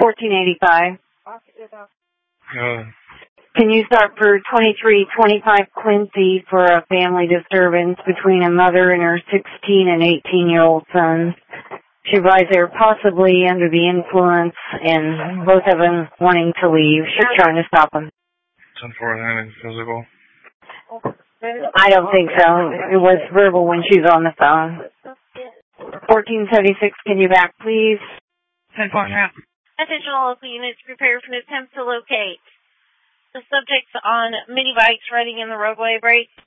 1485. Uh, Can you start for 2325 Quincy for a family disturbance between a mother and her 16 and 18-year-old sons? She arrived there possibly under the influence and both of them wanting to leave. She's trying to stop them. 10-4, anything physical? I don't think so. It was verbal when she was on the phone. 1476, can you back, please? 10-4 now. Attention all local units, prepare for an attempt to locate the subjects on mini bikes riding in the roadway. Break.